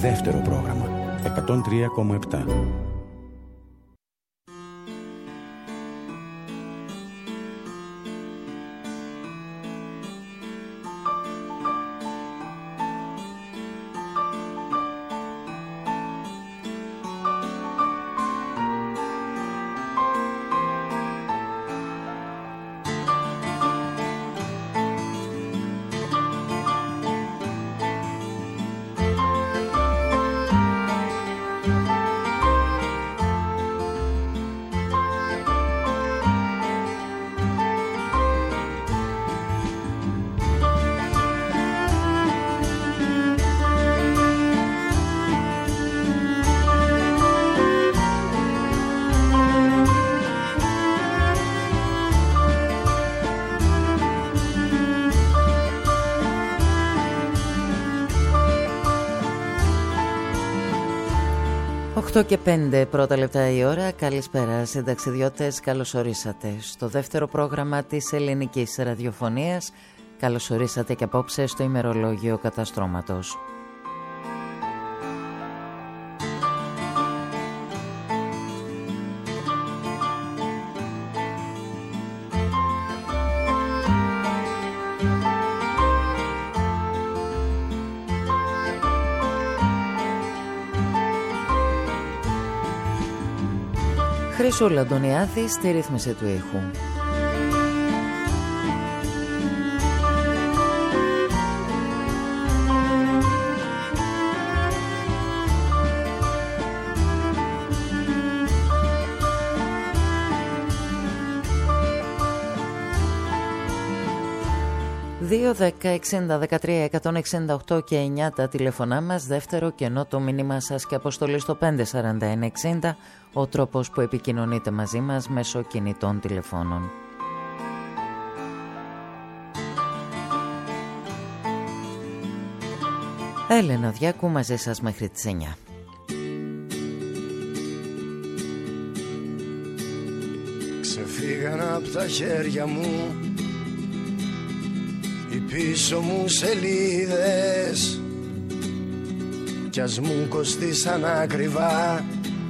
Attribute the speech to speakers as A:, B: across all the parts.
A: Δεύτερο πρόγραμμα 103,7.
B: Και 5 πρώτα λεπτά η ώρα. Καλησπέρα συνταξιδιώτες, καλώς ορίσατε στο δεύτερο πρόγραμμα της ελληνικής ραδιοφωνίας. Καλώς ορίσατε και απόψε στο ημερολόγιο καταστρώματος. Χρυσούλα Αντωνιάδη στη ρύθμιση του ήχου. ...2, 10, 60, 13, 168 και 9 τα τηλεφωνά μας. Δεύτερο κενό το μήνυμα σας και αποστολή στο 54160... ο τρόπος που επικοινωνείτε μαζί μας μέσω κινητών τηλεφώνων. Έλενα Διάκου μαζί σας μέχρι τις 9.
C: Ξεφύγαν απ' τα χέρια μου οι πίσω μου σελίδες κι ας μου κοστίσαν ακριβά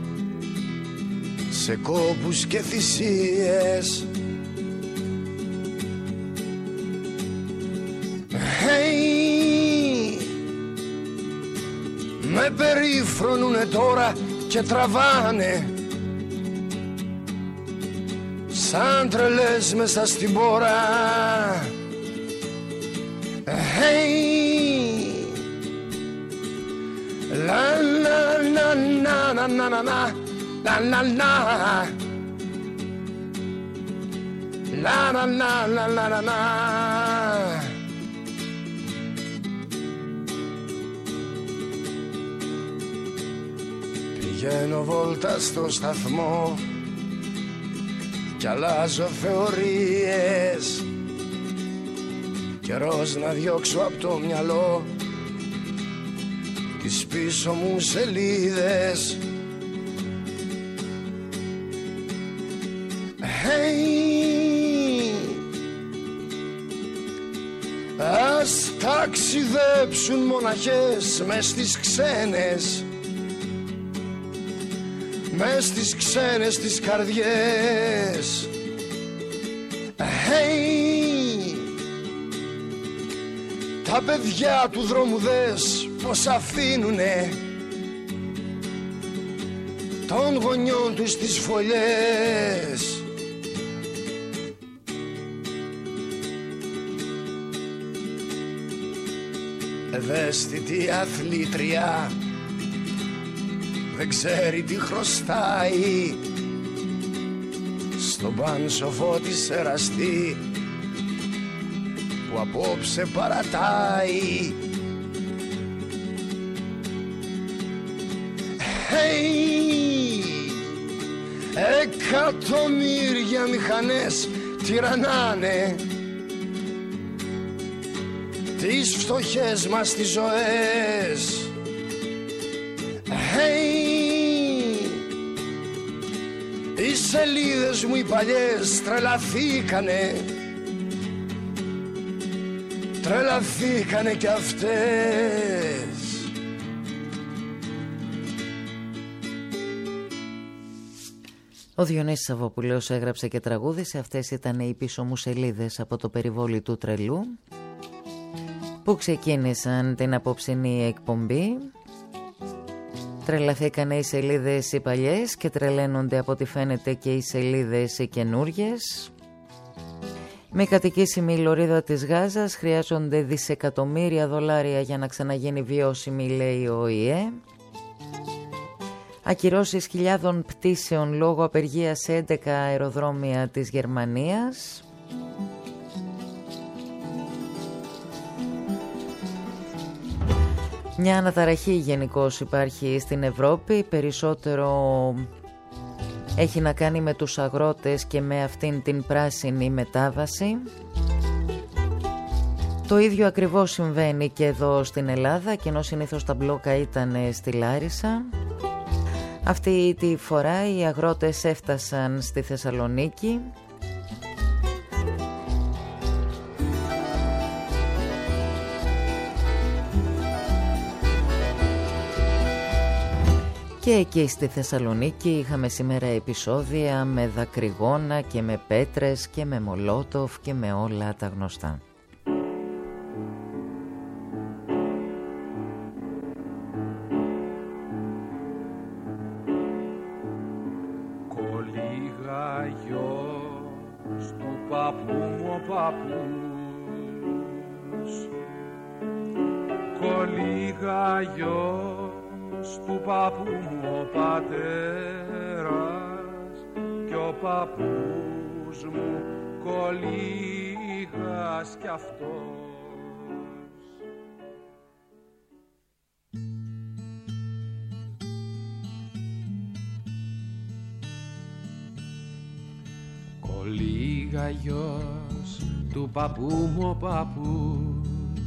C: σε κόπους και θυσίες. Hey, με περίφρονουνε τώρα και τραβάνε σαν τρελές μέσα στην πόρα. Hey, la la la la la la la la la la la la la la la. Πηγαίνω βόλτα στο σταθμό κι αλλάζω θεωρίες. Καιρός να διώξω απ' το μυαλό τις πίσω μου σελίδες. Hey, ας ταξιδέψουν μοναχές μες στις ξένες, μες στις ξένες τις καρδιές. Hey, τα παιδιά του δρόμου δες πως αφήνουνε των γονιών τους τις φωλιές. Ευαίσθητη αθλήτρια δεν ξέρει τι χρωστάει στον πάνσοφο της εραστή που απόψε παρατάει. Hey, εκατομμύρια μηχανές τυραννάνε τις φτωχές μας τις ζωές. Hey, οι σελίδες μου οι παλιές τρελαθήκανε, τρελαθήκανε κι αυτές.
B: Ο Διονύσης Σαββόπουλος έγραψε και τραγούδισε. Αυτές ήταν οι πίσω μου σελίδες από το περιβόλι του τρελού που ξεκίνησαν την απόψινή εκπομπή. Τρελαθήκανε οι σελίδες οι παλιές και τρελαίνονται από ό,τι φαίνεται και οι σελίδες οι καινούργιες. Με κατοικήσιμη λωρίδα της Γάζας χρειάζονται δισεκατομμύρια δολάρια για να ξαναγίνει βιώσιμη, λέει ο ΟΗΕ. Ακυρώσεις χιλιάδων πτήσεων λόγω απεργίας σε 11 αεροδρόμια της Γερμανίας. Μια αναταραχή γενικώς υπάρχει στην Ευρώπη, περισσότερο έχει να κάνει με τους αγρότες και με αυτήν την πράσινη μετάβαση. Το ίδιο ακριβώς συμβαίνει και εδώ στην Ελλάδα, και ενώ συνήθως τα μπλόκα ήταν στη Λάρισα, αυτή τη φορά οι αγρότες έφτασαν στη Θεσσαλονίκη. Και εκεί στη Θεσσαλονίκη είχαμε σήμερα επεισόδια με δακρυγόνα και με πέτρες και με μολότοφ και με όλα τα γνωστά.
D: Κολίγα γιος του παππού μου ο παππούς, κολίγα γιος του παππού μου ο πατέρας κι ο παππούς μου κολίγας κι αυτός. Κολίγα γιος του παππού μου ο παππούς,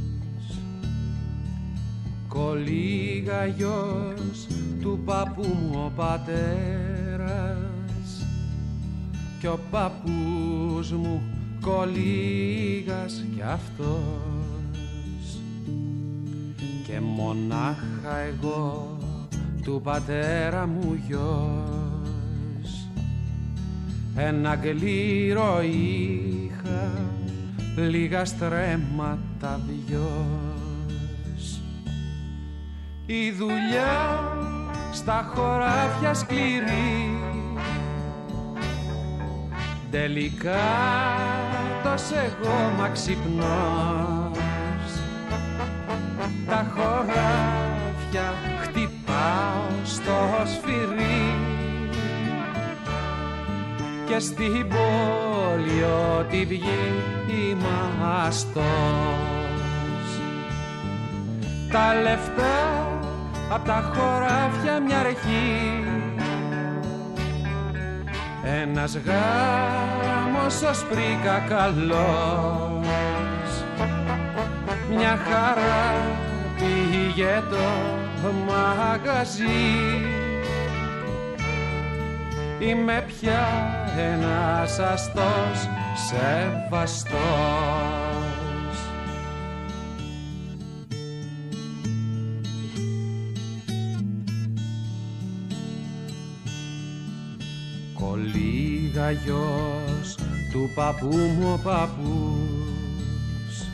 D: κολίγα γιος του παππού μου ο πατέρας κι ο παππούς μου κολίγας κι αυτός. Και μονάχα εγώ του πατέρα μου γιος ένα γλύρο είχα, λίγα στρέμματα βιός. Η δουλειά στα χωράφια σκληρή, τελικά τόσο εγώ μα ξυπνός. Τα χωράφια χτυπάω στο σφυρί και στην πόλη ό,τι βγει ημαστός. Τα λεφτά απ' τα χωράφια μια αρχή, ένας γάμος ως πρίκα καλός, μια χαρά πήγε το μαγαζί. Είμαι πια ένας αστός σεβαστός. Κολίγα γιος του παππού μου ο παππούς,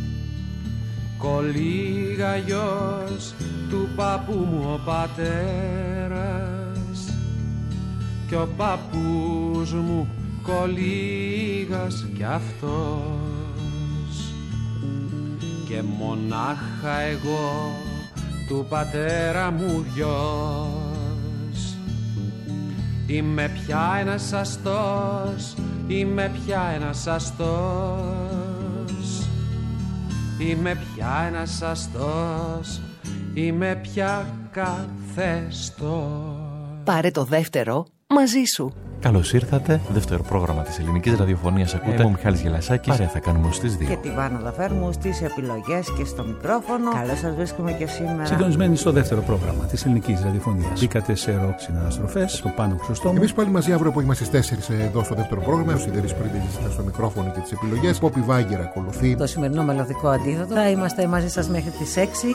D: κολίγα γιος του παππού μου ο πατέρας κι ο παππούς μου κολίγας κι αυτός. Και μονάχα εγώ του πατέρα μου γιος είμαι πια ένας αστός, είμαι πια ένας αστός, είμαι πια ένας αστός, είμαι πια καθεστός.
E: Πάρε το δεύτερο μαζί σου.
F: Καλώς ήρθατε. Δεύτερο πρόγραμμα της ελληνικής ραδιοφωνίας ακούτε. Είμαι ο Μιχάλης Γελασάκης. Παρέα θα κάνουμε στις 2.
G: Και τη Βάνα Δαφέρμου στις επιλογές και στο μικρόφωνο. Καλώς σας βρίσκουμε και σήμερα.
H: Συντονισμένοι στο δεύτερο πρόγραμμα της ελληνικής ραδιοφωνίας. Μπήκατε σε ροκ συναναστροφές, στο Πάνο Χρυσοστόμου.
C: Εμείς πάλι μαζί αύριο απόγευμα στις 4 εδώ στο δεύτερο πρόγραμμα. Ο Σιδερής Πρίτης ήταν στο μικρόφωνο και τις επιλογές. Πόπι Βάγκερ ακολουθεί.
G: Το σημερινό μελωδικό αντίδοτο. Θα είμαστε μαζί σας μέχρι τις 6.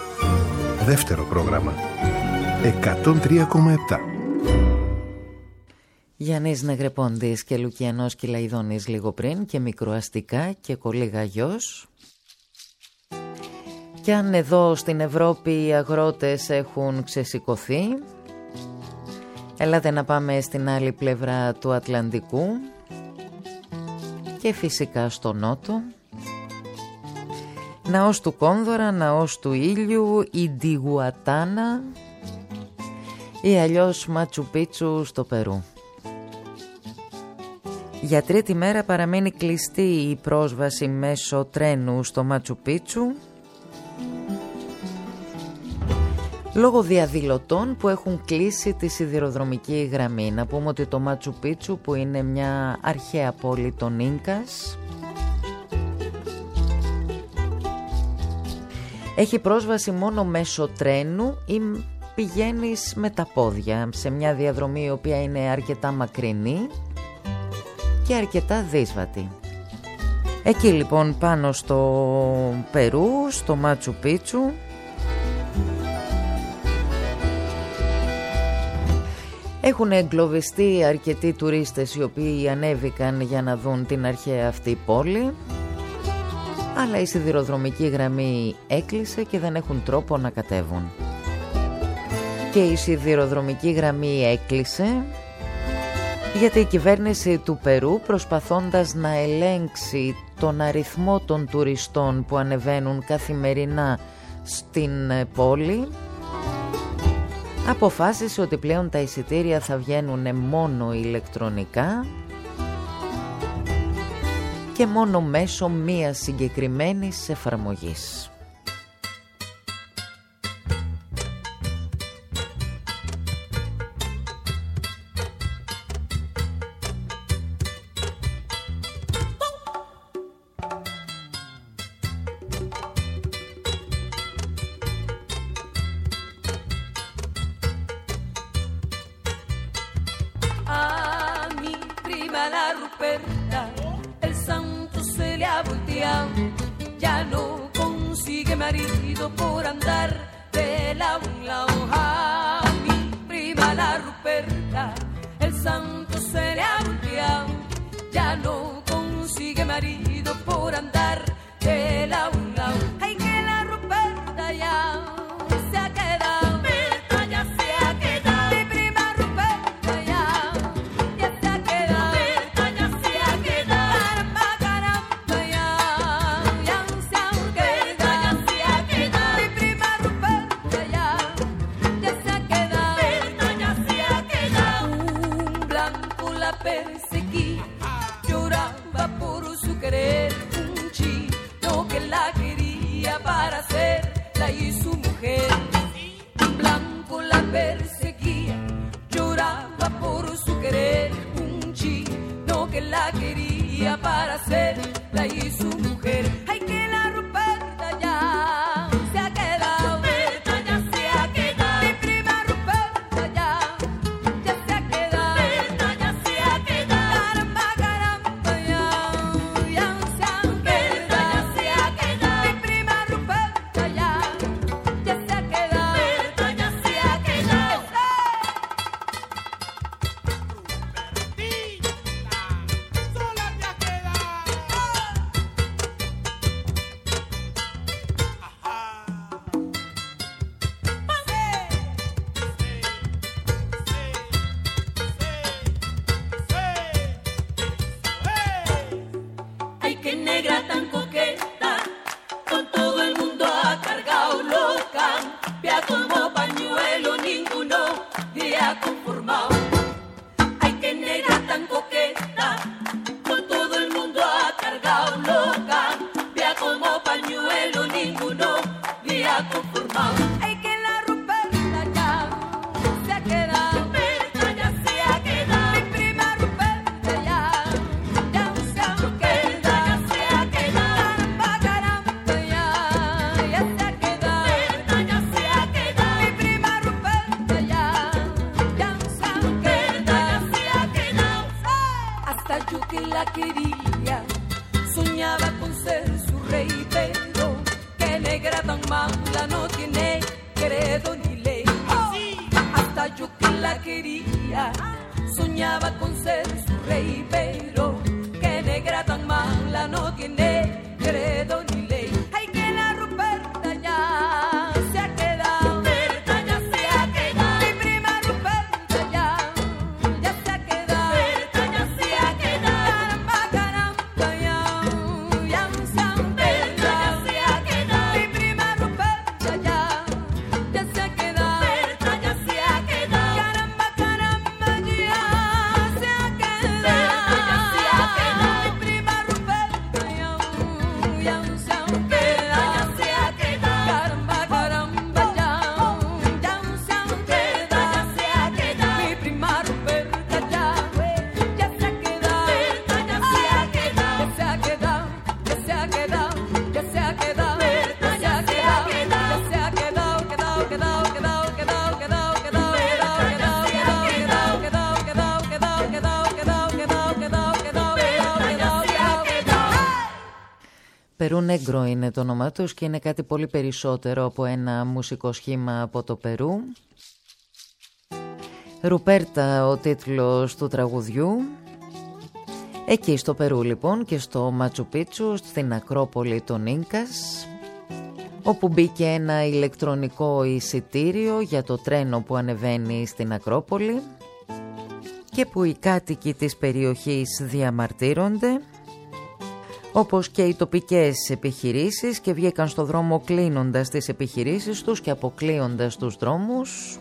I: Δεύτερο πρόγραμμα 103,7.
B: Γιάννης Νεγρεπόντης και Λουκιανός Κυλαϊδόνης λίγο πριν και Μικροαστικά και Κολίγα Γιος. Κι αν εδώ στην Ευρώπη οι αγρότες έχουν ξεσηκωθεί, ελάτε να πάμε στην άλλη πλευρά του Ατλαντικού και φυσικά στο νότο. Ναός του Κόνδωρα, ναός του Ήλιου, Ιντιγουατάνα ή αλλιώς Μάτσου Πίτσου στο Περού. Για τρίτη μέρα παραμένει κλειστή η πρόσβαση μέσω τρένου στο Μάτσου Πίτσου λόγω διαδηλωτών που έχουν κλείσει τη σιδηροδρομική γραμμή. Να πούμε ότι το Μάτσου Πίτσου, που είναι μια αρχαία πόλη των Ίνκας, έχει πρόσβαση μόνο μέσω τρένου ή πηγαίνεις με τα πόδια σε μια διαδρομή η οποία είναι αρκετά μακρινή και αρκετά δύσβατη. Εκεί λοιπόν πάνω στο Περού, στο Μάτσου Πίτσου, έχουν εγκλωβιστεί αρκετοί τουρίστες οι οποίοι ανέβηκαν για να δουν την αρχαία αυτή πόλη, αλλά η σιδηροδρομική γραμμή έκλεισε και δεν έχουν τρόπο να κατέβουν. Και η σιδηροδρομική γραμμή έκλεισε γιατί η κυβέρνηση του Περού, προσπαθώντας να ελέγξει τον αριθμό των τουριστών που ανεβαίνουν καθημερινά στην πόλη, αποφάσισε ότι πλέον τα εισιτήρια θα βγαίνουν μόνο ηλεκτρονικά και μόνο μέσω μίας συγκεκριμένης εφαρμογής.
I: soñaba con ser su rey, pero que negra tan mala no tiene credo ni ley. Ay, que la Ruperta ya se ha quedado, Ruperta ya se ha quedado, mi prima Ruperta ya se ha quedado, Ruperta ya se ha quedado, caramba, ya se ha quedado, mi prima Ruperta ya se ha quedado, Ruperta ya se ha quedado, caramba, ya se ha quedado, mi prima Ruperta ya se ha quedado, caramba, ya se ha quedado, mi prima Ruperta ya se ha quedado,
B: Περού Νέγκρο είναι το όνομά τους και είναι κάτι πολύ περισσότερο από ένα μουσικό σχήμα από το Περού. Ρουπέρτα ο τίτλος του τραγουδιού. Εκεί στο Περού λοιπόν και στο Μάτσου Πίτσου, στην Ακρόπολη των Ίνκας, όπου μπήκε ένα ηλεκτρονικό εισιτήριο για το τρένο που ανεβαίνει στην Ακρόπολη και που οι κάτοικοι της περιοχής διαμαρτύρονται, όπως και οι τοπικές επιχειρήσεις, και βγήκαν στο δρόμο κλείνοντας τις επιχειρήσεις τους και αποκλείοντας τους δρόμους.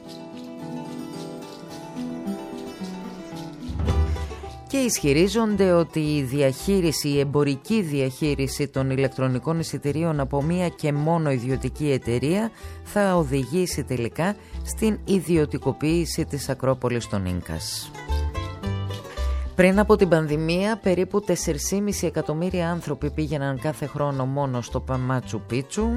B: Και ισχυρίζονται ότι η εμπορική διαχείριση των ηλεκτρονικών εισιτηρίων από μία και μόνο ιδιωτική εταιρεία θα οδηγήσει τελικά στην ιδιωτικοποίηση της Ακρόπολης των Ίνκας. Πριν από την πανδημία, περίπου 4,5 εκατομμύρια άνθρωποι πήγαιναν κάθε χρόνο μόνο στο Μάτσου Πίτσου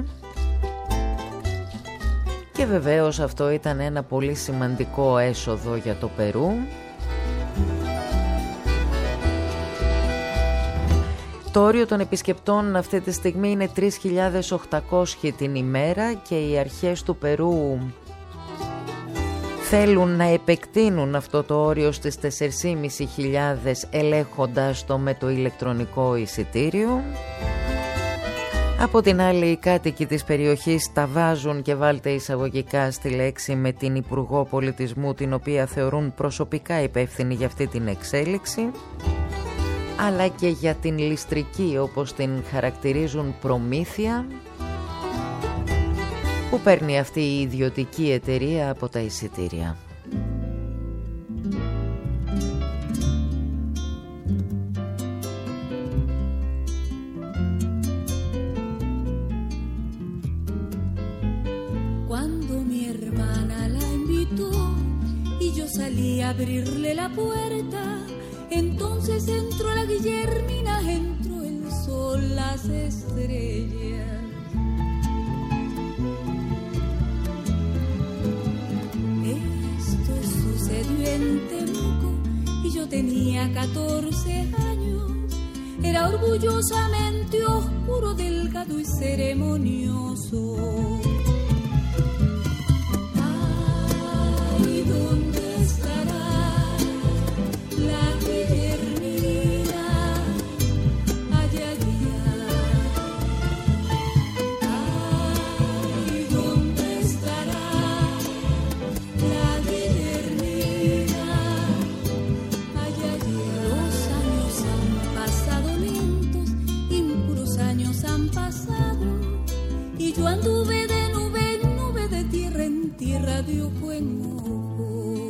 B: και βεβαίως αυτό ήταν ένα πολύ σημαντικό έσοδο για το Περού. Το όριο των επισκεπτών αυτή τη στιγμή είναι 3.800 την ημέρα και οι αρχές του Περού θέλουν να επεκτείνουν αυτό το όριο στις 4.500 ελέγχοντας το με το ηλεκτρονικό εισιτήριο. Από την άλλη, οι κάτοικοι της περιοχής τα βάζουν, και βάλτε εισαγωγικά στη λέξη, με την Υπουργό Πολιτισμού, την οποία θεωρούν προσωπικά υπεύθυνη για αυτή την εξέλιξη, αλλά και για την ληστρική, όπως την χαρακτηρίζουν, προμήθεια που παίρνει αυτή η ιδιωτική εταιρεία από τα εισιτήρια.
J: Cuando mi hermana la invitó y yo salí a abrirle la puerta, entonces entró la Guillermina, entró el sol, las estrellas. Esto sucedió en Temuco y yo tenía 14 años. Era orgullosamente oscuro, delgado y ceremonioso. Ay, ¿dónde estará la Guillermina? Ay, ay, ay, ¿dónde estará la Guillermina? Ay, ay, los años han pasado lentos, impuros años han pasado, y yo anduve de nube en nube, de tierra en tierra, de ojo en ojo.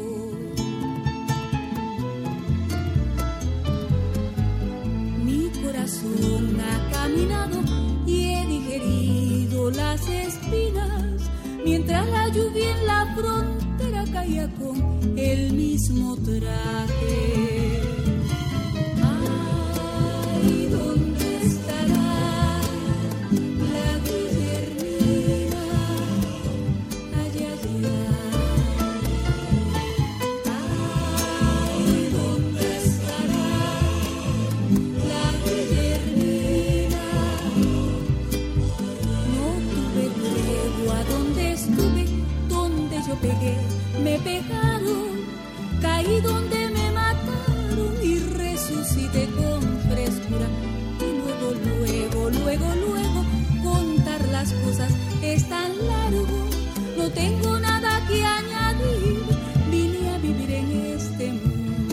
J: Mi corazón ha caminado y he digerido las espinas, mientras la lluvia en la frontera caía con el mismo traje. Ay, ¿dónde estará la Guillermina? Ay, ay, ay, ¿dónde estará la Guillermina? No tuve tregua donde estuve, donde yo pegué, me pegaron, caí donde me mataron. seducirte con frescura y luego, luego, luego, luego contar las cosas. Es tan largo, no tengo nada que añadir. Vine a vivir en este mundo.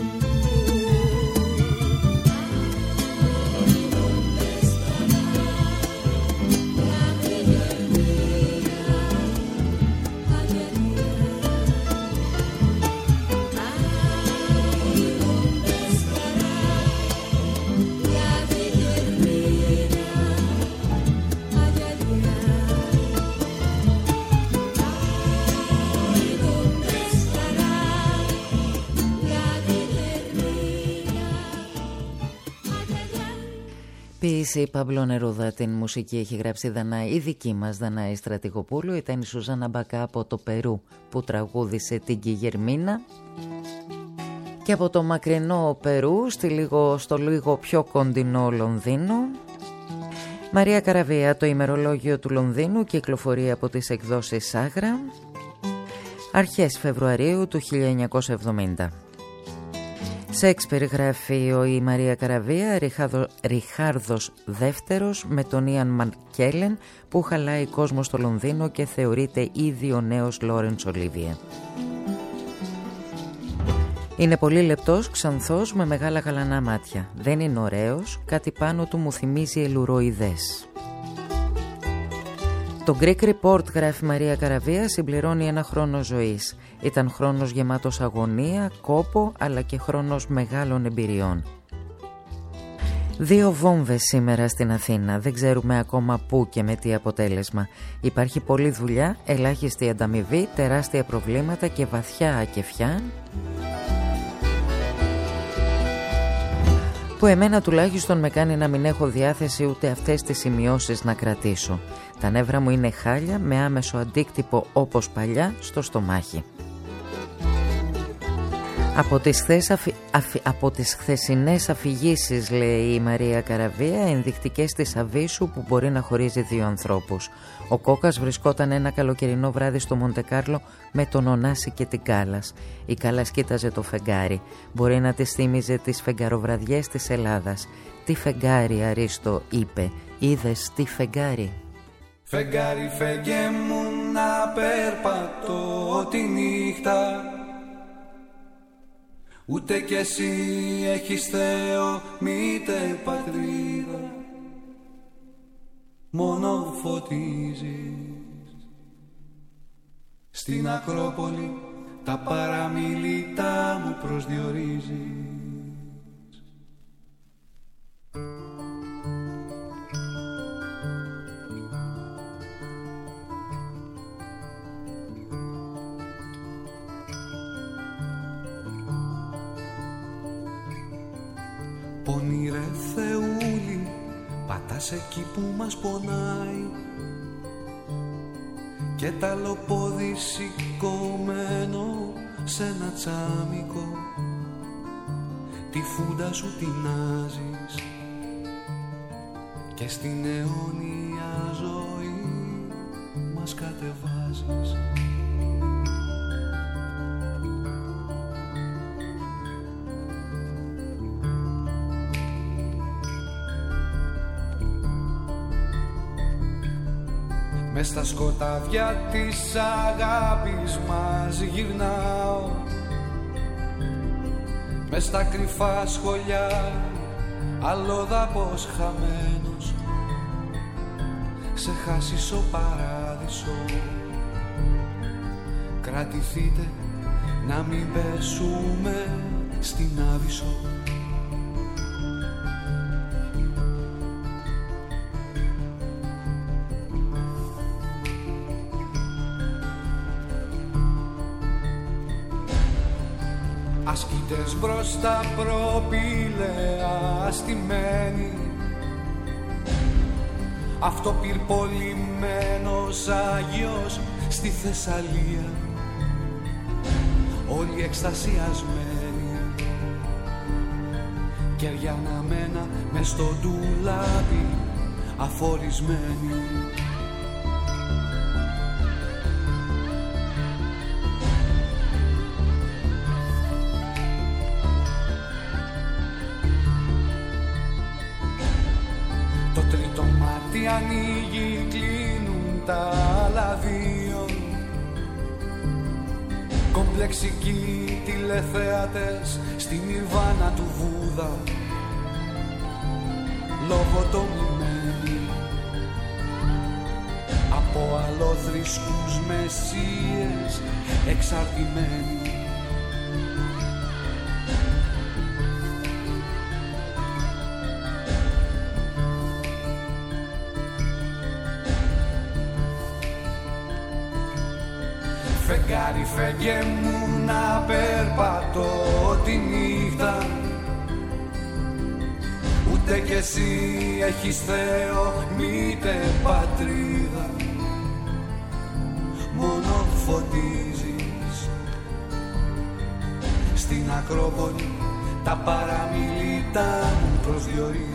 B: Ποίηση Παύλο Νερούδα, την μουσική έχει γράψει η δική μας Δανάη Στρατηγοπούλου. Ήταν η Σουζάνα Μπακά από το Περού που τραγούδισε την Κιγερμίνα. Και από το μακρινό Περού στο λίγο πιο κοντινό Λονδίνο, Μαρία Καραβία, το ημερολόγιο του Λονδίνου, κυκλοφορεί από τις εκδόσεις Σάγρα αρχές Φεβρουαρίου του 1970. Σέξπιρ γράφει η Μαρία Καραβία, Ριχάρδος δεύτερος με τον Ιαν Μακκέλεν που χαλάει κόσμο στο Λονδίνο και θεωρείται ήδη ο νέος Λόρενς Ολίβιε. Είναι πολύ λεπτός, ξανθός με μεγάλα γαλανά μάτια. Δεν είναι ωραίος, κάτι πάνω του μου θυμίζει ελουροειδές. Το Greek Report, γράφει Μαρία Καραβία, συμπληρώνει ένα χρόνο ζωής. Ήταν χρόνος γεμάτος αγωνία, κόπο, αλλά και χρόνος μεγάλων εμπειριών. 2 βόμβες σήμερα στην Αθήνα, δεν ξέρουμε ακόμα πού και με τι αποτέλεσμα. Υπάρχει πολλή δουλειά, ελάχιστη ανταμοιβή, τεράστια προβλήματα και βαθιά ακεφιά, που εμένα τουλάχιστον με κάνει να μην έχω διάθεση ούτε αυτές τις σημειώσεις να κρατήσω. Τα νεύρα μου είναι χάλια με άμεσο αντίκτυπο όπως παλιά στο στομάχι. Από τις χθεσινές αφηγήσεις, λέει η Μαρία Καραβία, ενδεικτικές της αβύσσου που μπορεί να χωρίζει 2 ανθρώπους. Ο Κόκας βρισκόταν ένα καλοκαιρινό βράδυ στο Μοντεκάρλο με τον Ωνάση και την Κάλλας. Η Κάλλας κοίταζε το φεγγάρι. Μπορεί να της θύμιζε τις φεγγαροβραδιές της Ελλάδας. «Τι φεγγάρι, Αρίστο», είπε. «Είδες τι φεγγάρι?»
K: Φεγγάρι, φεγγέ μου να περπατώ τη νύχτα. Ούτε κι εσύ έχεις Θεό, μήτε πατρίδα. Μόνο φωτίζεις στην Ακρόπολη, τα παραμιλητά μου προσδιορίζεις. Πονηρέ Θεούλη, πατάς εκεί που μας πονάει και τα λοπόδι σηκωμένο σε ένα τσάμικο, τη φούντα σου τεινάζεις και στην αιώνια ζωή μας κατεβάζεις. Μες στα σκοτάδια της αγάπης μας γυρνάω, μες στα κρυφά σχολιά αλλοδαπός χαμένος, σε χάσισο παράδεισο. Κρατηθείτε να μην πέσουμε στην Άβυσσο. Ασκητές μπροστά προπήλαια στημένοι, αυτοπυρπολημένος Άγιος στη Θεσσαλία, όλοι εκστασιασμένοι, κεριά αναμένα μες στο ντουλάπι αφορισμένοι. βραβείο. Κομπλεξικοί τηλεθεατές στην Ιβάνα του Βούδα, λογοτομημένοι από αλλοθρησκούς μεσσίες εξαρτημένοι. Φεγγάρι φεύγε μου να περπατώ τη νύχτα, ούτε κι εσύ έχεις Θεό μήτε πατρίδα, μόνο φωτίζεις στην Ακρόπολη τα παραμιλητά μου προσδιορίζεις.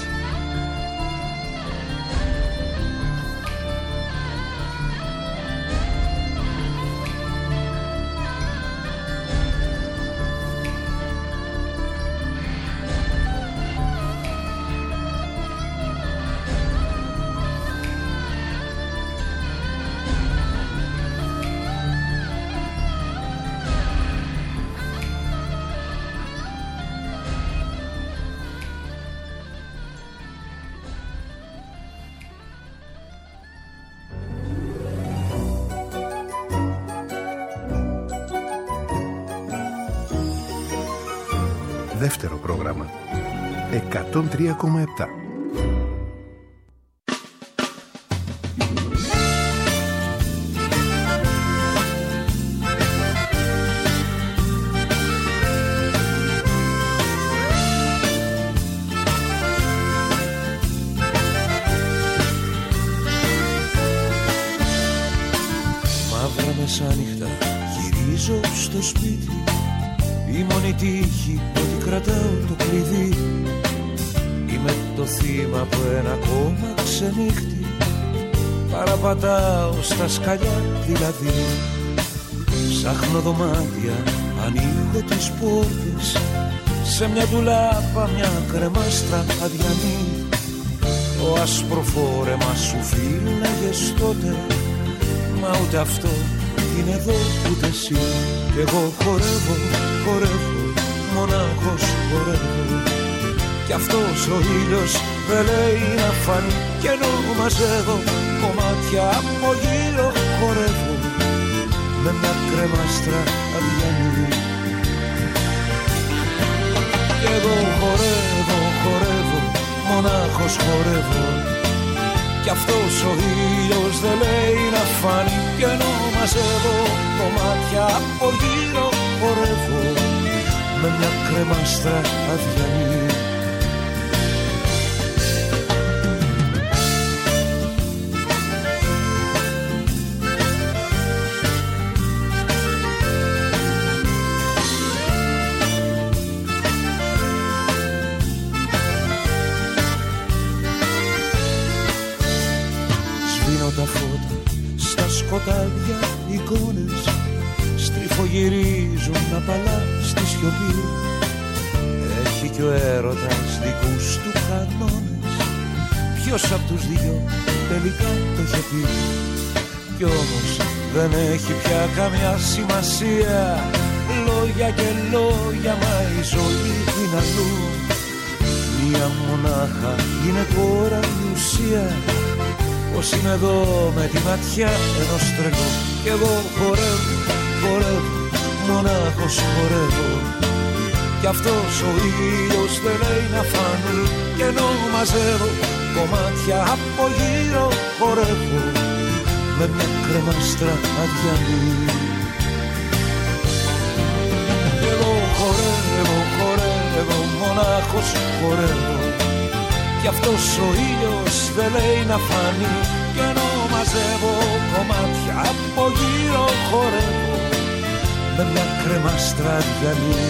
L: Δεύτερο πρόγραμμα 103,7.
M: Μαύρα μεσάνυχτα γυρίζω στο σπίτι, η μόνη τύχη ότι κρατάω το κλειδί. Είμαι το θύμα από ένα ακόμα ξενύχτη, παραπατάω στα σκαλιά δηλαδή. Ψάχνω δωμάτια, ανοίγω τις πόρτες, σε μια ντουλάπα μια κρεμάστρα αδιανή. Το άσπρο φόρεμα σου φύλαγες τότε, μα ούτε αυτό είναι εδώ ούτε εσύ. Κι εγώ χορεύω, χορεύω, μονάχος χορεύω. Κι αυτός ο ήλιος δεν λέει να φανεί, κι ενώ μαζεύω κομμάτια από γύρω χορεύω με μια κρεμάστρα αδιανή. Κι εγώ χορεύω, χορεύω, μονάχος χορεύω. Κι αυτός ο ήλιος δεν λέει να φανεί, κι ενώ μαζεύω κομμάτια από γύρω χορεύω με μια κρεμάστρα αδιανή. Τα φώτα στα σκοτάδια εικόνες στριφογυρίζουν απαλά στη σιωπή. Έχει κι ο έρωτας δικούς του κανόνες, ποιος απ' τους δυο τελικά το είχε πει. Κι όμως δεν έχει πια καμιά σημασία, λόγια και λόγια, μα η ζωή είναι αλλού. Μία μονάχα είναι τώρα η ουσία, πως είμαι εδώ με τη ματιά ενός τρελού. Κι εγώ χορεύω, χορεύω, μονάχος χορεύω. Κι αυτός ο ήλιος δεν λέει να φανεί, κι ενώ μαζεύω κομμάτια από γύρω χορεύω με μια κρεμάστρα αδιανή. Κι εγώ χορεύω, χορεύω, μονάχος χορεύω. Κι αυτός ο ήλιος δεν λέει να φανεί, κι ενώ μαζεύω κομμάτια από γύρω χορεύω με μια κρεμάστρα αδιανή.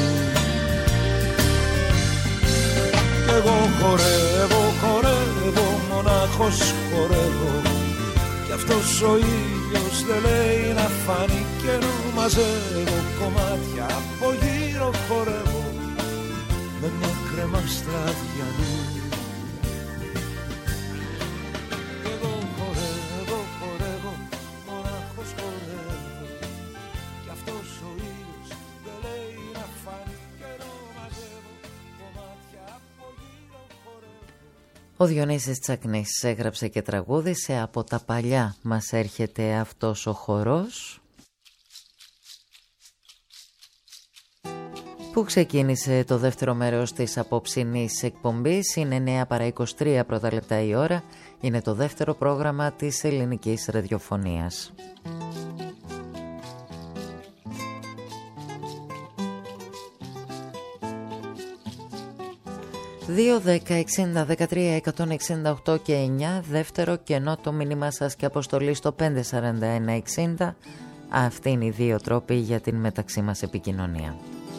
M: Εγώ χορεύω, χορεύω, μονάχος χορεύω. Κι αυτός ο ήλιος δεν λέει να φανεί, κι ενώ μαζεύω κομμάτια από γύρω χορεύω με μια κρεμάστρα αδιανή. Εγώ χορεύω, χορεύω, μονάχος
B: Ο Διονύσης Τσακνής έγραψε και τραγούδισε «Από τα παλιά μας έρχεται αυτός ο χορός», που ξεκίνησε το δεύτερο μέρος της απόψινής εκπομπής. Είναι 9 παρά 23 πρώτα λεπτά η ώρα. Είναι το δεύτερο πρόγραμμα της ελληνικής ραδιοφωνίας. ...2, 10, 60, 13, 168 και 9... δεύτερο κενό το μήνυμά σας και αποστολή στο 541 60. Αυτοί είναι οι δύο τρόποι για την μεταξύ μας επικοινωνία.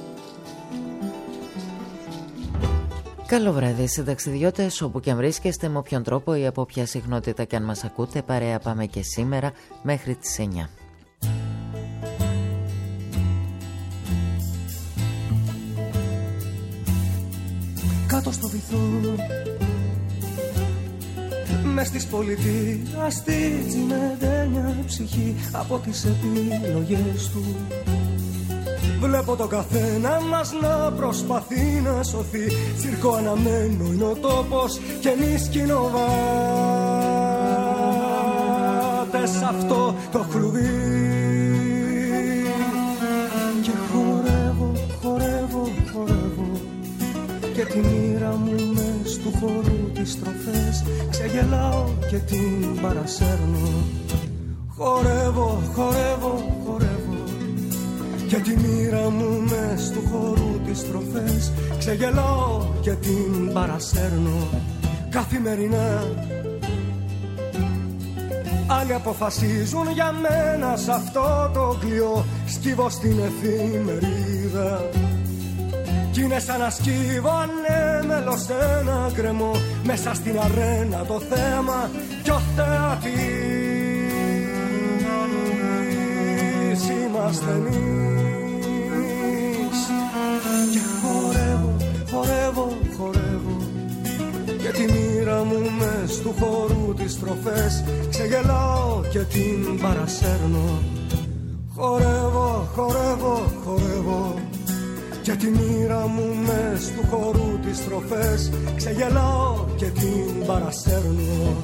B: Καλό βράδυ συνταξιδιώτες, όπου και αν βρίσκεστε, με όποιον τρόπο ή από όποια συχνότητα και αν μας ακούτε. Παρέα πάμε και σήμερα μέχρι τις 9.
L: Κάτω στο βυθό, μες της πολιτείας στη τσιμεντένια ψυχή από τις επιλογές του. Βλέπω τον καθένα μας να προσπαθεί να σωθεί. Τσίρκο αναμένο είναι ο τόπος και εμείς κοινοβάτες αυτό το κλουβί. Και χορεύω, χορεύω, χορεύω και τη μοίρα μου μες του χορού τις στροφές. Ξεγελάω και την παρασέρνω. Χορεύω, χορεύω, χορεύω και τη μοίρα μου μες του χορού τις στροφές. Ξεγελάω και την παρασέρνω καθημερινά. Άλλοι αποφασίζουν για μένα σ' αυτό το κλειό. Σκύβω στην εφημερίδα κι είναι σαν να σκύβω ανέμελο σε ένα γκρεμό. Μέσα στην αρένα το θέμα κι ο θεατής είμαστε εμείς. Και χορεύω, χορεύω, χορεύω και τη μοίρα μου μες του χορού τις στροφές. Ξεγελάω και την παρασέρνω. Χορεύω, χορεύω, χορεύω και τη μοίρα μου μες του χορού τις στροφές. Ξεγελάω και την παρασέρνω.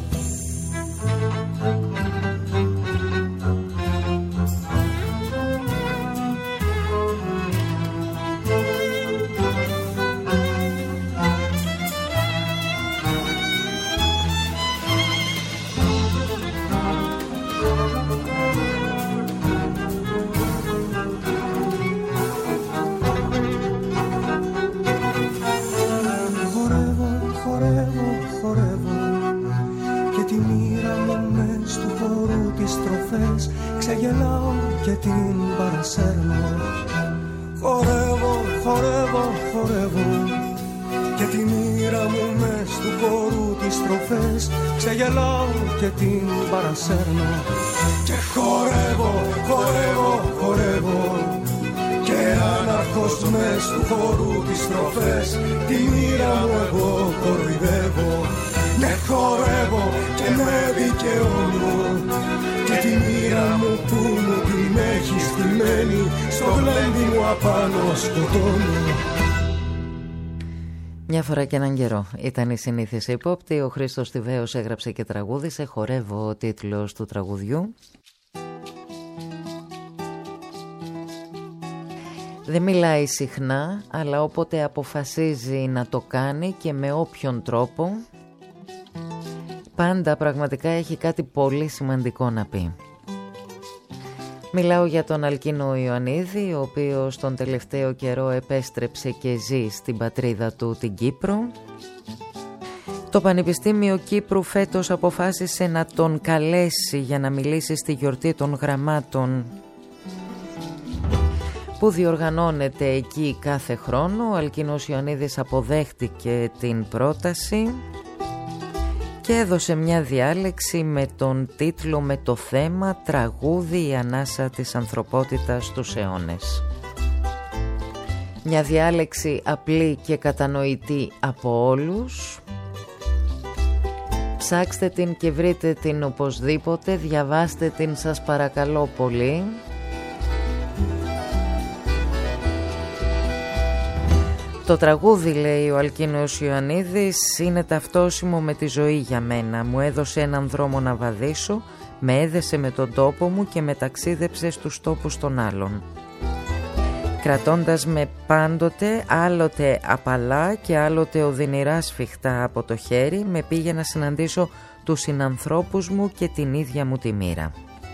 L: Ξεγελάω και την παρασέρνω. Χορεύω, χορεύω, χορεύω και τη μοίρα μου μες του χορού τις στροφές. Ξεγελάω και την παρασέρνω. Και χορεύω, χορεύω, χορεύω και άναρχος μες του χορού τις στροφές. Τη μοίρα μου εγώ κοροϊδεύω. Ναι, χορεύω και με δικαιώνω και τη μοίρα μου που μου την έχει στημένη στο γλέντι μου απάνω σκοτώνω.
B: Μια φορά και έναν καιρό ήταν η συνήθις ύποπτη. Ο Χρήστος Τιβαίος έγραψε και τραγούδισε. Χορεύω ο τίτλος του τραγουδιού. Δεν μιλάει συχνά, αλλά όποτε αποφασίζει να το κάνει και με όποιον τρόπο, πάντα πραγματικά έχει κάτι πολύ σημαντικό να πει. Μιλάω για τον Αλκίνο Ιωαννίδη, ο οποίος τον τελευταίο καιρό επέστρεψε και ζει στην πατρίδα του, την Κύπρο. Το Πανεπιστήμιο Κύπρου φέτος αποφάσισε να τον καλέσει για να μιλήσει στη γιορτή των γραμμάτων που διοργανώνεται εκεί κάθε χρόνο. Ο Αλκίνος Ιωαννίδης αποδέχτηκε την πρόταση και έδωσε μια διάλεξη με τον τίτλο, με το θέμα «Τραγούδι, η ανάσα της ανθρωπότητας στους αιώνες». Μια διάλεξη απλή και κατανοητή από όλους. Ψάξτε την και βρείτε την οπωσδήποτε, διαβάστε την σας παρακαλώ πολύ. Το τραγούδι, λέει ο Αλκίνος Ιωαννίδης, είναι ταυτόσιμο με τη ζωή για μένα. Μου έδωσε έναν δρόμο να βαδίσω, με έδεσε με τον τόπο μου και με ταξίδεψε στους τόπους των άλλων. Κρατώντας με πάντοτε, άλλοτε απαλά και άλλοτε οδυνηρά σφιχτά από το χέρι, με πήγε να συναντήσω τους συνανθρώπους μου και την ίδια μου τη μοίρα.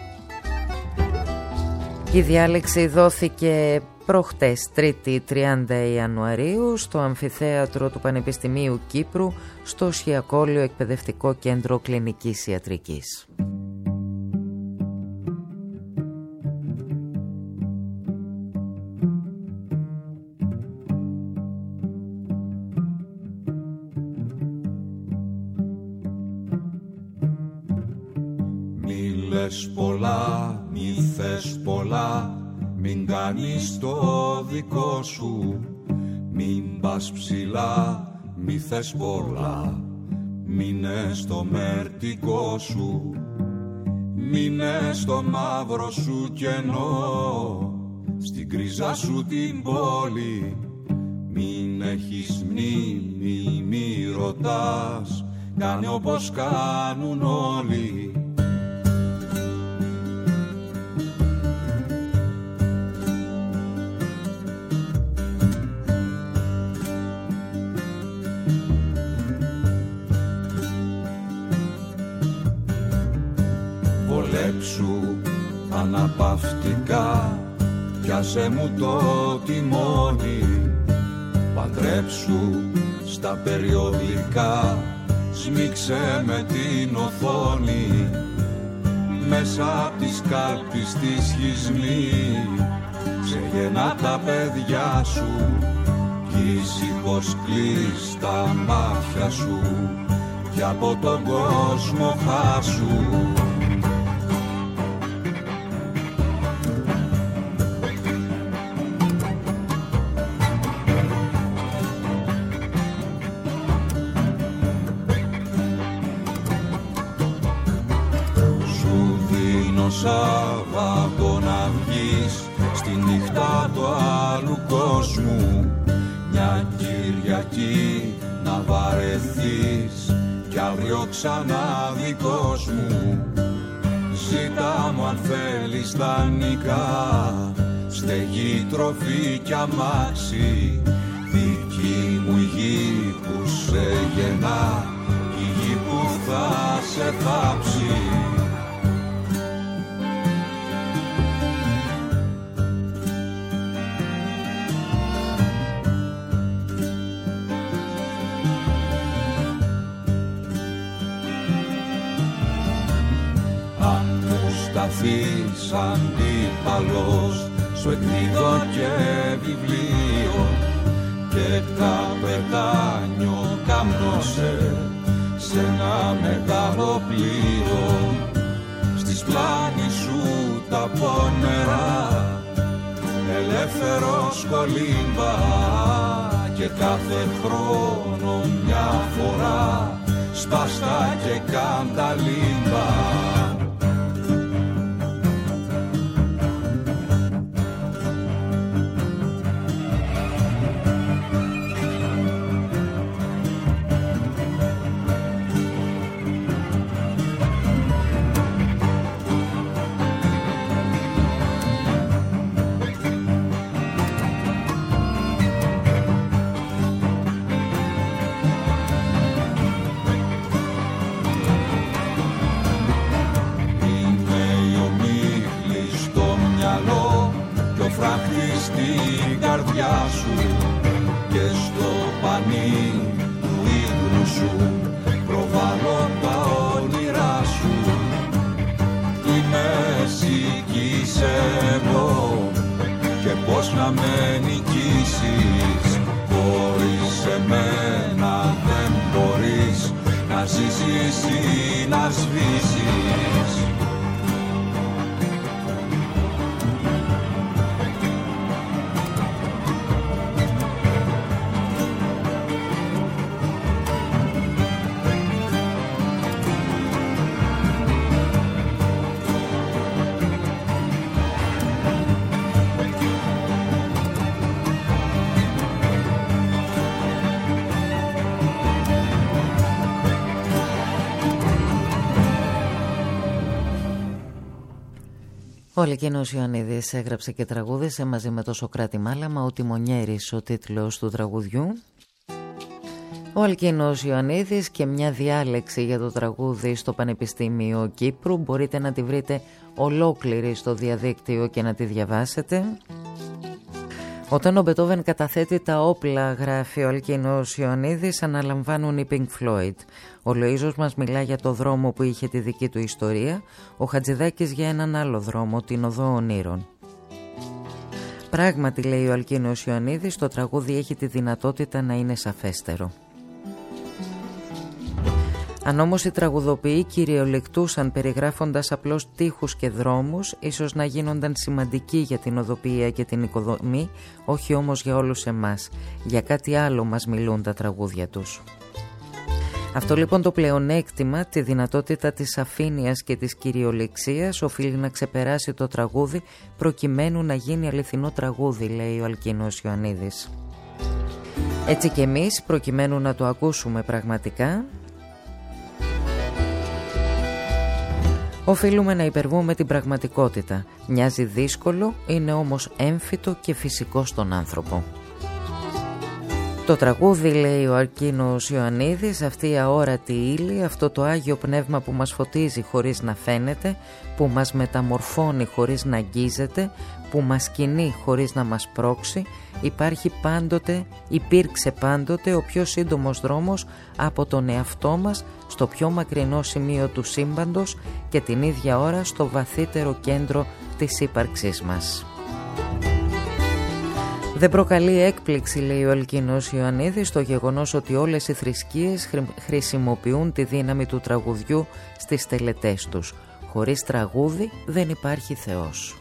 B: Η διάλεξη δόθηκε προχτές, 3η 30 Ιανουαρίου, στο Αμφιθέατρο του Πανεπιστημίου Κύπρου, στο Σιακόλιο Εκπαιδευτικό Κέντρο Κλινικής Ιατρικής.
K: Μη λες πολλά, μη θες πολλά, μην κάνεις το δικό σου. Μην πας ψηλά, μη θες πολλά, μείνε στο μερτικό σου. Μείνε στο μαύρο σου κενό, στην κρίζα σου την πόλη. Μην έχεις μνήμη, μη ρωτάς, κάνε όπως κάνουν όλοι. Βολέψου αναπαυτικά, πιάσε μου το τιμόνι. Παντρέψου στα περιοδικά, σμίξε με την οθόνη. Μέσα απ' τις κάλπεις τη σχισμή, ξεγεννά τα παιδιά σου κι ήσυχος κλείς τα μάτια σου κι από τον κόσμο χάσου. Σάββατο να βγεις στη νύχτα του άλλου κόσμου, μια Κυριακή να βαρεθείς κι αύριο ξανά δικός μου. Ζήτα μου αν θέλεις δανεικά, στεγή, τροφή κι αμάξι, δική μου η γη που σε γεννά, η γη που θα σε θάψει. Σταθείς αντίπαλος, σου εκδίδω και βιβλίο και καπετάνιο κάμνωσε σε ένα μεγάλο πλοίο. Στις πλάνη σου τα πονερά, ελεύθερος κολύμπα και κάθε χρόνο μια φορά σπάστα και κανταλίμπα. Στην καρδιά σου και στο πανί του ύπνου σου προβάλλω τα όνειρά σου. Η μέση κι είσαι εγώ και πώς να με νικήσεις. Χωρίς εμένα δεν μπορείς να ζήσεις ή να σβήσεις.
B: Ο Αλκίνος Ιωαννίδης έγραψε και τραγούδισε μαζί με το Σοκράτη Μάλαμα «Ο Τιμονιέρης», ο τίτλος του τραγουδιού. Ο Αλκίνος Ιωαννίδης και μια διάλεξη για το τραγούδι στο Πανεπιστήμιο Κύπρου. Μπορείτε να τη βρείτε ολόκληρη στο διαδίκτυο και να τη διαβάσετε. Όταν ο Μπετόβεν καταθέτει τα όπλα, γράφει ο Αλκίνος Ιωαννίδης, αναλαμβάνουν οι Pink Floyd. Ο Λοΐζος μας μιλά για το δρόμο που είχε τη δική του ιστορία, ο Χατζηδάκης για έναν άλλο δρόμο, την Οδό Ονείρων. Πράγματι, λέει ο Αλκίνος Ιωαννίδης, το τραγούδι έχει τη δυνατότητα να είναι σαφέστερο. Αν όμως οι τραγουδοποιοί κυριολεκτούσαν περιγράφοντας απλώς τείχους και δρόμους, ίσως να γίνονταν σημαντικοί για την οδοποιία και την οικοδομή, όχι όμως για όλους εμάς. Για κάτι άλλο μας μιλούν τα τραγούδια τους. Αυτό λοιπόν το πλεονέκτημα, τη δυνατότητα της αφήνειας και της κυριολεξίας, οφείλει να ξεπεράσει το τραγούδι προκειμένου να γίνει αληθινό τραγούδι, λέει ο Αλκίνος Ιωαννίδης. Έτσι και εμείς, προκειμένου να το ακούσουμε πραγματικά, οφείλουμε να υπερβούμε την πραγματικότητα. Μοιάζει δύσκολο, είναι όμως έμφυτο και φυσικό στον άνθρωπο. Το τραγούδι, λέει ο Αλκίνος Ιωαννίδης, αυτή η αόρατη ύλη, αυτό το Άγιο Πνεύμα που μας φωτίζει χωρίς να φαίνεται, που μας μεταμορφώνει χωρίς να αγγίζεται, που μας κινεί χωρίς να μας πρόξει, υπήρξε πάντοτε ο πιο σύντομος δρόμος από τον εαυτό μας στο πιο μακρινό σημείο του σύμπαντος και την ίδια ώρα στο βαθύτερο κέντρο της ύπαρξής μας. Δεν προκαλεί έκπληξη, λέει ο Αλκίνος Ιωαννίδης, το γεγονός ότι όλες οι θρησκείες χρησιμοποιούν τη δύναμη του τραγουδιού στις τελετές τους. Χωρίς τραγούδι δεν υπάρχει Θεός.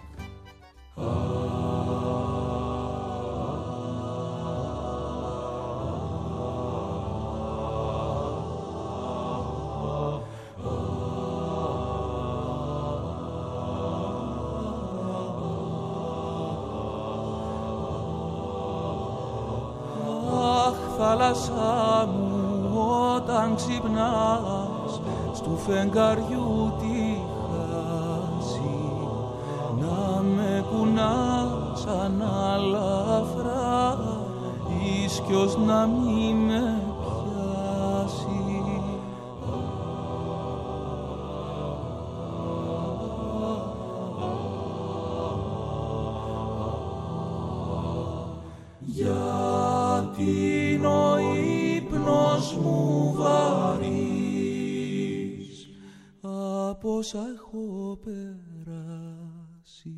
N: Θάλασσά μου, όταν ξυπνάς στου φεγγαριού τη χάση, να με κουνάς αναλαφρά, ίσκιος να μη με πιάσει. Γιατί ο ύπνος μου βαρύς από όσα έχω περάσει.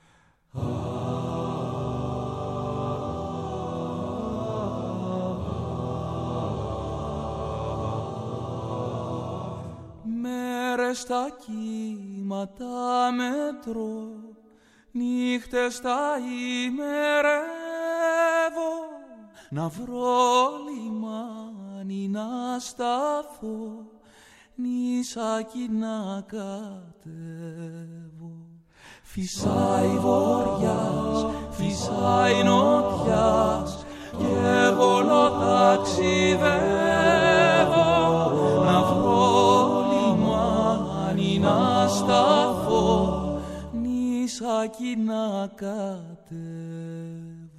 N: Μέρες στα κύματα μετρώ, νύχτες τα ημερεύω, να βρω λιμάνι να σταθώ, νησάκι να κατέβω. Φυσάει βοριάς, φυσάει νοτιάς, κι εγώ ταξιδεύω, να βρω λιμάνι να σταθώ, νησάκι να κατέβω.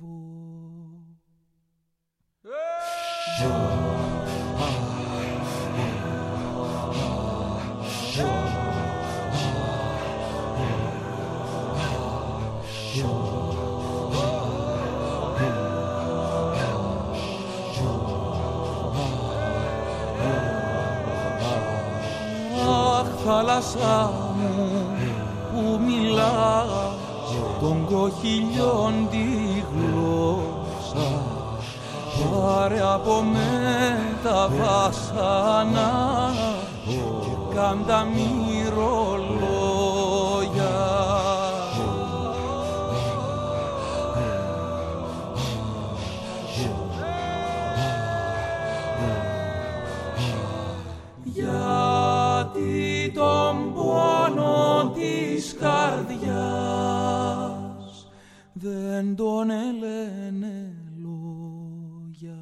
N: Αχ, θάλασσά μου που μιλάς των κοχυλιών τη γλώσσα, πάρε από με τα βάσανα και κάντα μυρολόγια. Γιατί τον πόνο της καρδιάς δεν τον ελένε λόγια.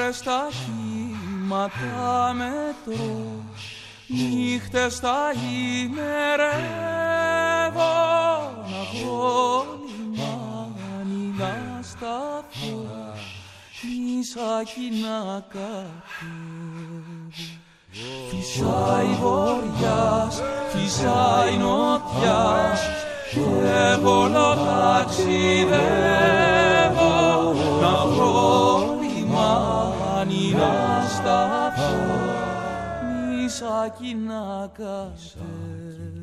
N: Ώρες τα κύματα μετρώ, νύχτες τα ημερεύω, να βρω λιμάνι να σταθώ, νησάκι να κατέβω. Φυσάει βοριάς, φυσάει νοτιάς, και πολλό ταξιδεύω, να βρω λιμάνι να σταθώ, νησάκι να κατέβω.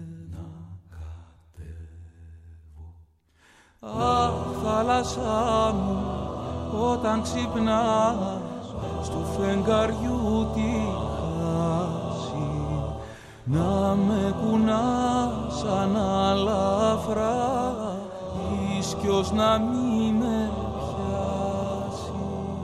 N: Αχ, θάλασσά μου, όταν ξυπνάς στου φεγγαριού τη χάση, να με κουνάς σαν αλαφρά, ίσκιος να μη με πιάσει.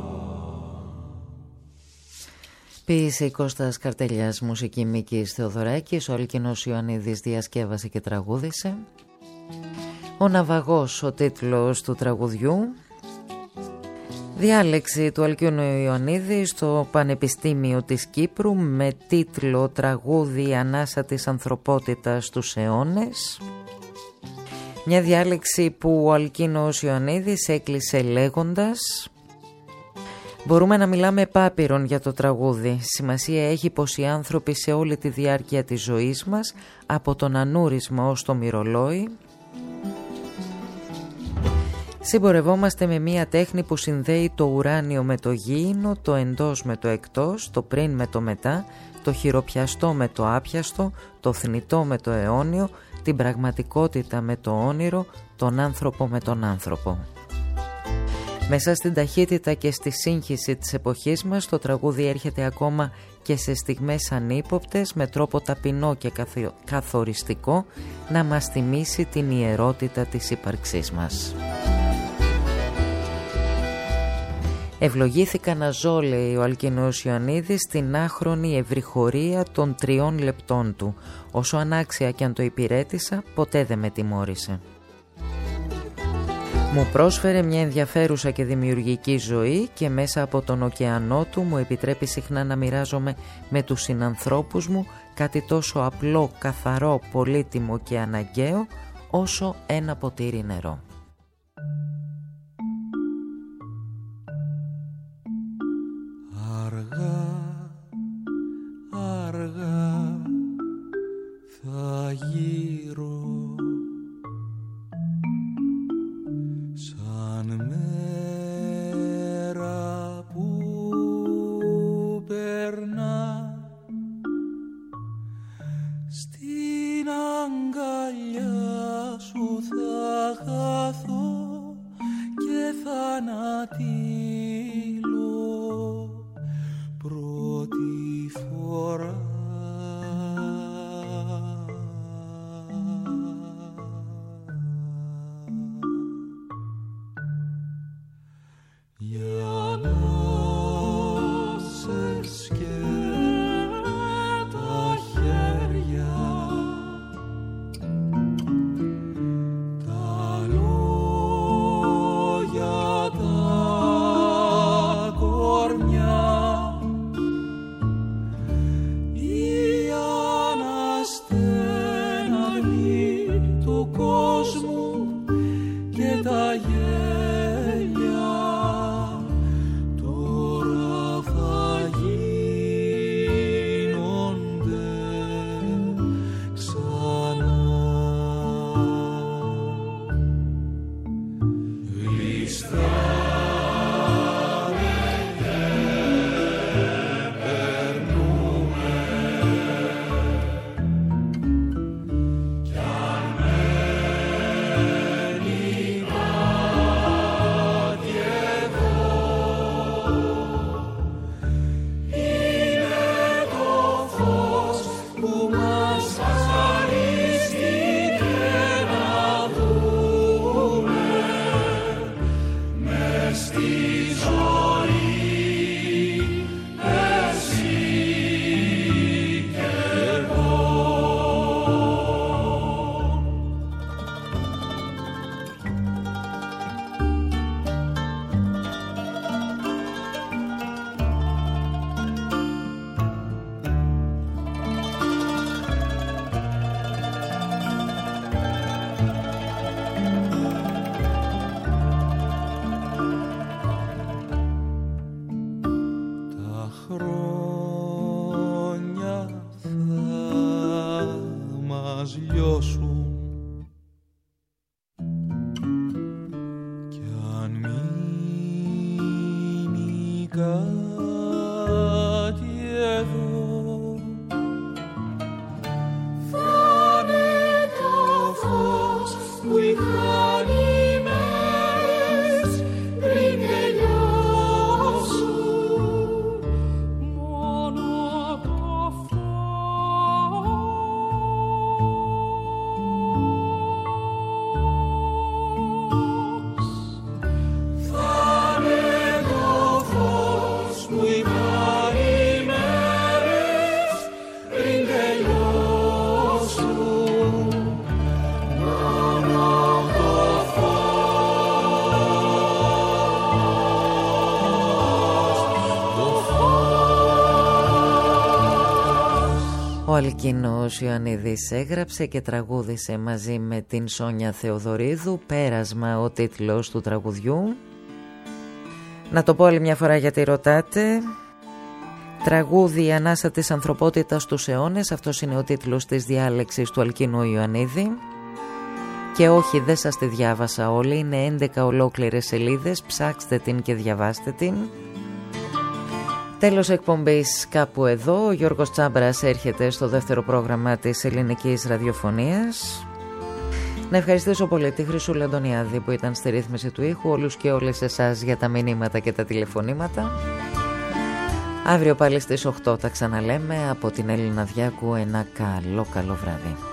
B: Ποίηση Κώστας Καρτελιάς, μουσική Μίκης Θεοδωράκης, ο Αλκίνος Ιωαννίδης διασκεύασε και τραγούδισε. Ο Ναυαγός, ο τίτλος του τραγουδιού. Διάλεξη του Αλκίνου Ιωαννίδη στο Πανεπιστήμιο της Κύπρου με τίτλο «Τραγούδι ανάσα της ανθρωπότητας στους αιώνες». Μια διάλεξη που ο Αλκίνος Ιωαννίδης έκλεισε λέγοντας «Μπορούμε να μιλάμε επάπειρον για το τραγούδι. Σημασία έχει πως οι άνθρωποι σε όλη τη διάρκεια της ζωής μας, από τον ανούρισμα ως το μυρολόι, συμπορευόμαστε με μία τέχνη που συνδέει το ουράνιο με το γήινο, το εντός με το εκτός, το πριν με το μετά, το χειροπιαστό με το άπιαστο, το θνητό με το αιώνιο, την πραγματικότητα με το όνειρο, τον άνθρωπο με τον άνθρωπο». Μέσα στην ταχύτητα και στη σύγχυση της εποχής μας, το τραγούδι έρχεται ακόμα και σε στιγμές ανύποπτες, με τρόπο ταπεινό και καθοριστικό, να μας θυμίσει την ιερότητα της ύπαρξής μας. Ευλογήθηκα να ζω, λέει ο Αλκίνος Ιωαννίδης, στην άχρονη ευρυχωρία των 3 λεπτών του. Όσο ανάξια κι αν το υπηρέτησα, ποτέ δεν με τιμώρησε. Μου πρόσφερε μια ενδιαφέρουσα και δημιουργική ζωή και μέσα από τον ωκεανό του μου επιτρέπει συχνά να μοιράζομαι με τους συνανθρώπους μου κάτι τόσο απλό, καθαρό, πολύτιμο και αναγκαίο όσο ένα ποτήρι νερό.
N: Αργά θα γύρω σαν μέρα που περνά, στην αγκαλιά σου θα χαθώ και θανατήλω πρώτη φορά. Για να σε τα χέρια, τα λόγια, τα κορμιά, η αναστέναγμη του κόσμου και τα γέλια τώρα θα γίνονται ξανά. Γλιστράμε και περνούμε, κι αν μένει κάτι εδώ, είναι το φως που μας χαρίστηκε να δούμε μες στη ζωή, εσύ και εγώ.
K: χρόνια θα μας λιώσουν κι αν μείνει κάτι εδώ θα είναι το φως που είχαν οι μέρες πριν τελειώσουν μόνο το φως θα είναι το φως που είχαν οι μέρες πριν τελειώσουν μόνο το
B: Ο Αλκίνος Ιωαννίδης έγραψε και τραγούδισε μαζί με την Σόνια Θεοδωρίδου. Πέρασμα ο τίτλος του τραγουδιού. Να το πω άλλη μια φορά γιατί ρωτάτε. Τραγούδι «Η ανάσα της ανθρωπότητας στους αιώνες». Αυτός είναι ο τίτλος της διάλεξης του Αλκίνου Ιωαννίδη. Και όχι, δεν σας τη διάβασα όλη. Είναι 11 ολόκληρες σελίδες. Ψάξτε την και διαβάστε την. Τέλος εκπομπής κάπου εδώ. Ο Γιώργος Τσάμπρας έρχεται στο δεύτερο πρόγραμμα της ελληνικής ραδιοφωνίας. Να ευχαριστήσω πολύ τη Χρυσούλα Αντωνιάδη που ήταν στη ρύθμιση του ήχου, όλους και όλες εσάς για τα μηνύματα και τα τηλεφωνήματα. Αύριο πάλι στις 8 τα ξαναλέμε. Από την Έλληνα Διάκου ένα καλό βράδυ.